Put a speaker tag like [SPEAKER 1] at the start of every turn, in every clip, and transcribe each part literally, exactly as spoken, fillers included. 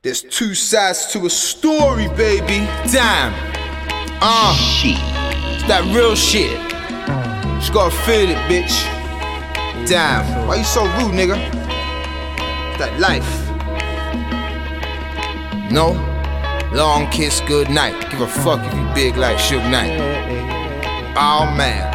[SPEAKER 1] There's two sides to a story, baby. Damn. Uh, shit. It's that real shit. Just gotta feel it, bitch. Damn. Why you so rude, nigga? That life. No? Long kiss, good night. Give a fuck if you big like Suge Knight. Oh, man.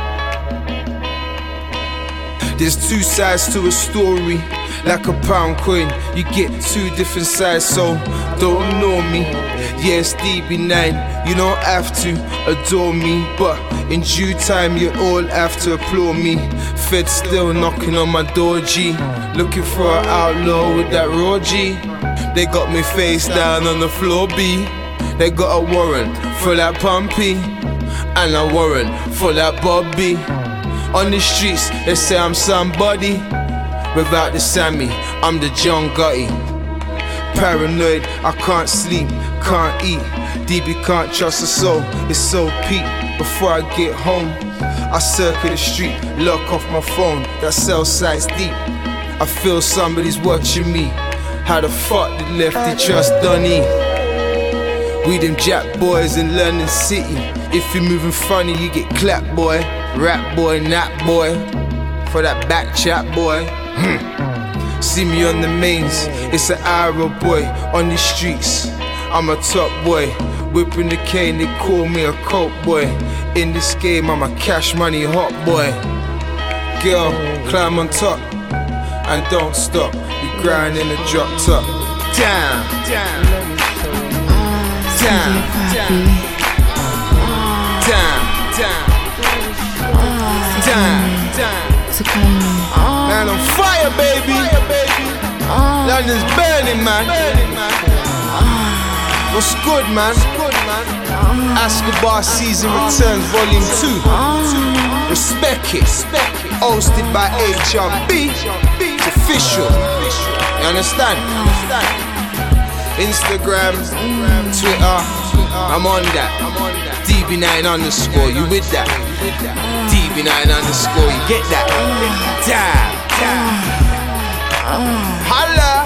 [SPEAKER 1] There's two sides to a story. Like a pound coin, you get two different sides, so don't ignore me. Yeah, it's D B nine, you don't have to adore me, but in due time you all have to applaud me. Fed still knocking on my door, G. Looking for an outlaw with that raw G. They got me face down on the floor, B. They got a warrant for that Pumpy, and a warrant for that Bobby. On the streets, they say I'm somebody. Without the Sammy, I'm the John Gotti. Paranoid, I can't sleep, can't eat. D B can't trust a soul, it's so peak. Before I get home, I circle the street, lock off my phone, that cell site's deep. I feel somebody's watching me. How the fuck did Lefty trust Donny? We them jack boys in London City. If you're moving funny, you get clapped, boy. Rap boy, nap boy. For that back chat, boy. Hmm. See me on the mains, it's an Ira boy on the streets. I'm a top boy, whipping the cane, they call me a coke boy. In this game, I'm a cash money hot boy. Girl, climb on top and don't stop. We grind in the drop top. Damn, damn, damn, damn, damn, damn, damn. Man on fire, baby. London's burning, man. What's good, man? Escobar Season Returns Volume two. Respect it. Hosted by H R B. It's official. You understand? Instagram, Twitter, I'm on that. D B nine underscore, you with that? D B nine underscore, you get that? Damn, damn. Holla!